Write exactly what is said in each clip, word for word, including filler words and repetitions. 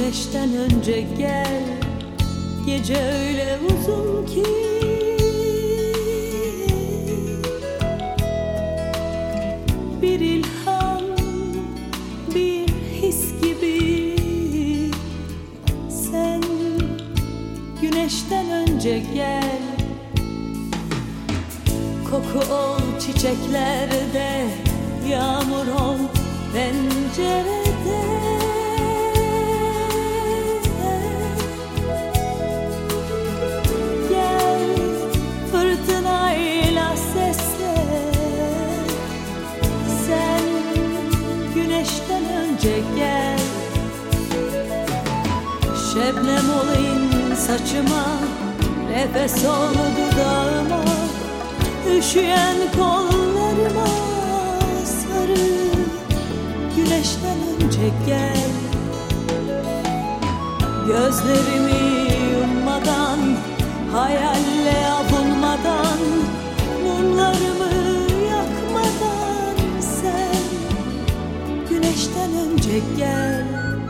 Güneşten önce gel, gece öyle uzun ki bir ilham, bir his gibi. Sen güneşten önce gel, koku ol çiçeklerde, yağmur ol pencerede. Gel fırtınayla sesle, sen güneşten önce gel. Şebnem olayım saçıma, nefes ol dudağıma, üşüyen kollarıma sarıl. Güneşten önce gel, gözlerimi yummadan, hayalle avunmadan, mumlarımı yakmadan sen güneşten önce gel.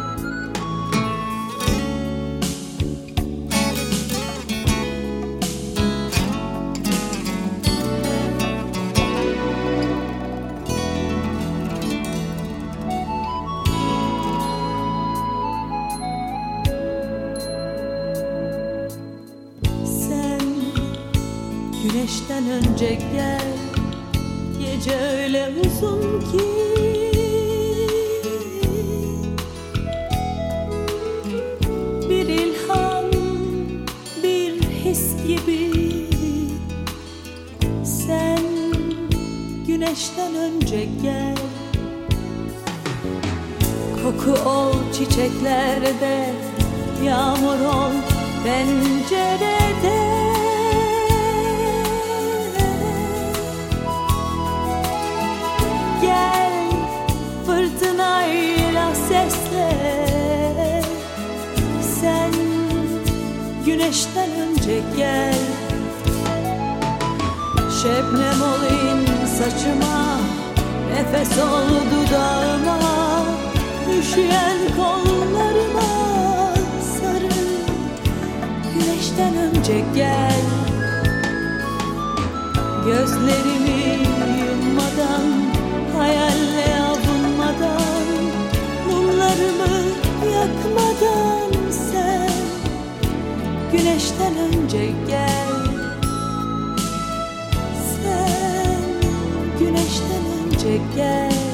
Güneşten önce gel, gece öyle uzun ki bir ilham, bir his gibi. Sen güneşten önce gel, koku ol çiçeklerde, yağmur ol pencerede. Gel fırtınayla sesle, sen güneşten önce gel. Şebnem olayım saçıma, nefes ol dudağıma, üşüyen kollarıma sarıl. Güneşten önce gel, gözlerimi yummadan, hayalle avunmadan, mumlarımı yakmadan sen güneşten önce gel. Sen güneşten önce gel.